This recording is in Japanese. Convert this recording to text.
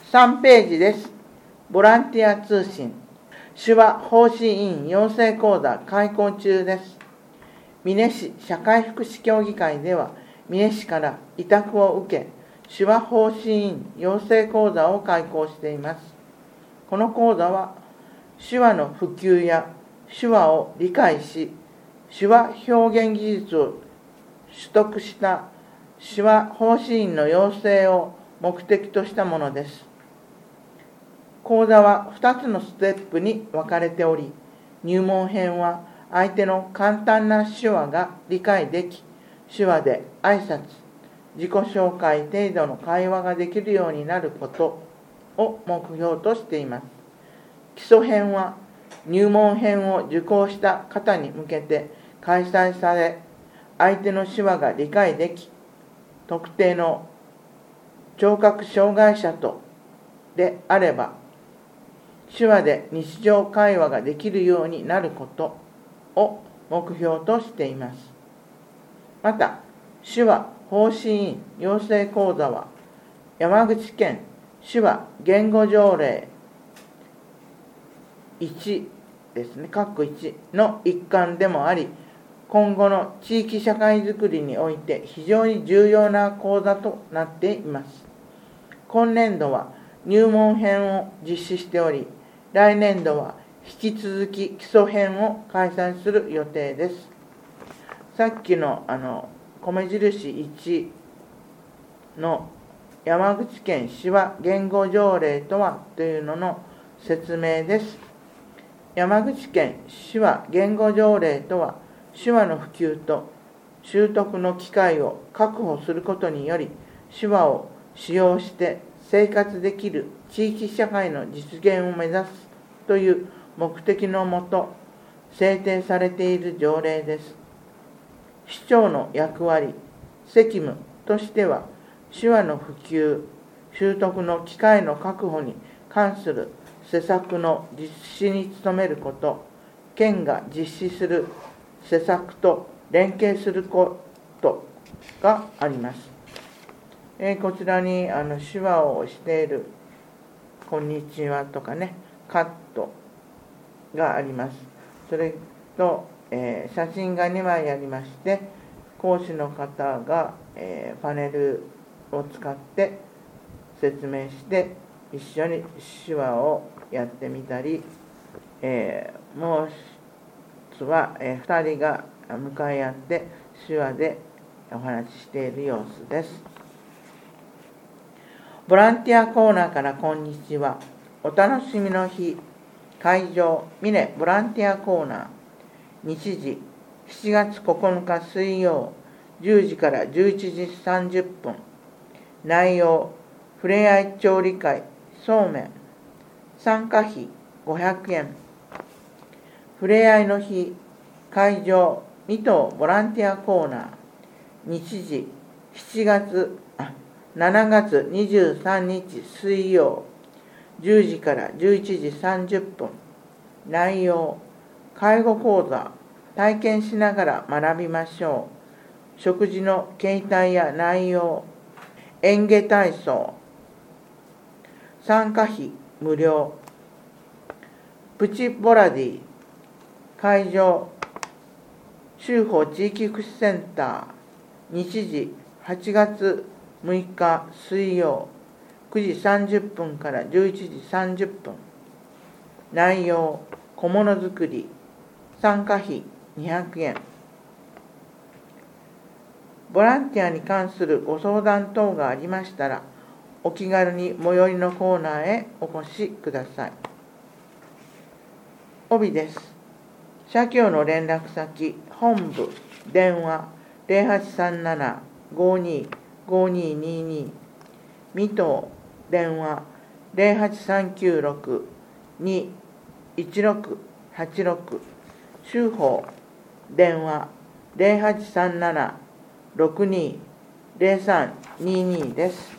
3ページです。ボランティア通信。手話奉仕委員養成講座開講中です。美祢市社会福祉協議会では、美祢市から委託を受け、手話奉仕委員養成講座を開講しています。この講座は、手話の普及や手話を理解し、手話表現技術を取得した手話奉仕員の養成を目的としたものです。講座は2つのステップに分かれており、入門編は相手の簡単な手話が理解でき、手話で挨拶、自己紹介程度の会話ができるようになることを目標としています。基礎編は入門編を受講した方に向けて開催され、相手の手話が理解でき、特定の聴覚障害者とであれば、手話で日常会話ができるようになることを目標としています。また、手話奉仕委員養成講座は、山口県手話言語条例1ですね、括弧1の一環でもあり、今後の地域社会づくりにおいて非常に重要な講座となっています。今年度は入門編を実施しており、来年度は引き続き基礎編を開催する予定です。さっきの米印1の山口県手話言語条例とはというのの説明です。山口県手話言語条例とは、手話の普及と習得の機会を確保することにより、手話を使用して生活できる地域社会の実現を目指すという目的のもと制定されている条例です。市長の役割、責務としては、手話の普及、習得の機会の確保に関する施策の実施に努めること、県が実施する施策と連携することがあります。こちらに手話をしているこんにちはとかね、カットがあります。それと、写真が2枚ありまして、講師の方が、パネルを使って説明して一緒に手話をやってみたり、もう一つは、2人が向かい合って手話でお話ししている様子です。ボランティアコーナーからこんにちは。お楽しみの日、会場、美祢ボランティアコーナー、日時、7月9日水曜、10時から11時30分。内容、ふれあい調理会、そうめん。参加費500円。ふれあいの日、会場、水戸ボランティアコーナー、日時、7月23日水曜、10時から11時30分。内容、介護講座、体験しながら学びましょう。食事の形態や内容、園芸体操。参加費無料。プチボラディ、会場、州法地域福祉センター、日時、8月6日水曜、9時30分から11時30分。内容、小物作り。参加費200円。ボランティアに関するご相談等がありましたら、お気軽に最寄りのコーナーへお越しください。帯です。社協の連絡先、本部、電話0837-52-5222、水戸、電話08396-21686、州法、電話0837-62-0322です。